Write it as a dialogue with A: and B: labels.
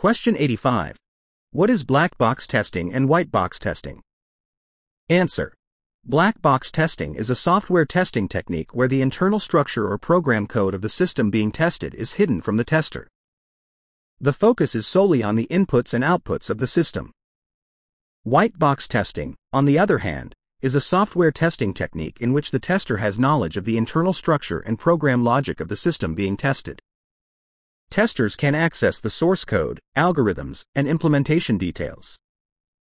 A: Question 85. What is black box testing and white box testing? Answer. Black box testing is a software testing technique where the internal structure or program code of the system being tested is hidden from the tester. The focus is solely on the inputs and outputs of the system. White box testing, on the other hand, is a software testing technique in which the tester has knowledge of the internal structure and program logic of the system being tested. Testers can access the source code, algorithms, and implementation details.